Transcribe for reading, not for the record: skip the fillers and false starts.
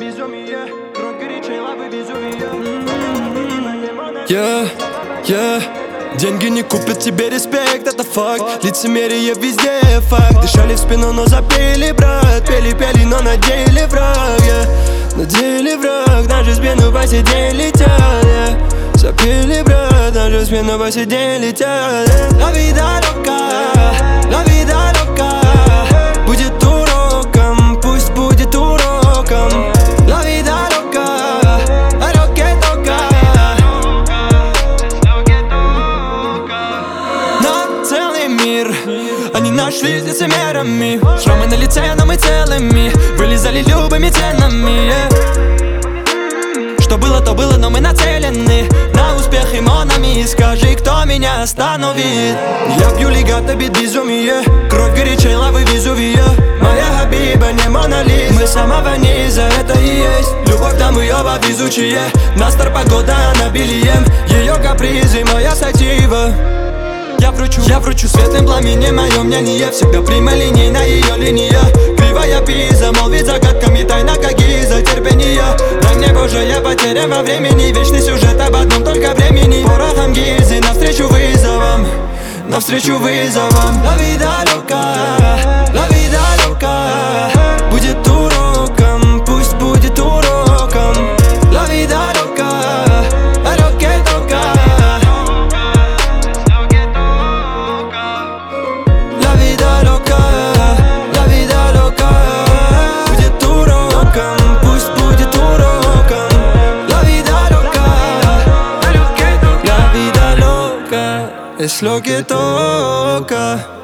безумие, кровь горячей лавы Везувия. Деньги не купят тебе респект, это факт. Лицемерие везде факт. Дышали в спину, но запели, брат. Пели, но надели враг, надели враг. Наши спину по сей день летят, запели, брат. Наши спину по сей день летят. La vida loca, la vida loca. Будет уроком, пусть будет уроком. La vida loca, lo que toca. На целый мир они нашли с лицемерами. Шрамы на лице, но мы целыми. Вылезали любыми ценами, Что было, то было, но мы нацелены на успех и монами. Скажи, кто меня остановит? Я пью легато, бит безумие. Кровь горячей лавы Везувия. Моя Хабиба не Мона Лиза. Мы с самого низа, это и есть любовь, там мы оба везучие. Настор погода, она бельем. Ее капризы, моя сатива. Я вручу светлым пламенем, мое мнение всегда прямолинейна ее линия. Кривая пиза, молвит загадками, тайна как гиза терпения. Дай мне, Боже, я потерян во времени. Вечный сюжет об одном только времени. Порохом гильзы навстречу вызовам, навстречу вызовам. La vida loca, la vida loca. Будет уроком, пусть будет уроком. La vida loca, lo que toca. La vida loca, la vida loca. Будет уроком, пусть будет уроком. La vida loca, la vida loca. Es lo que toca.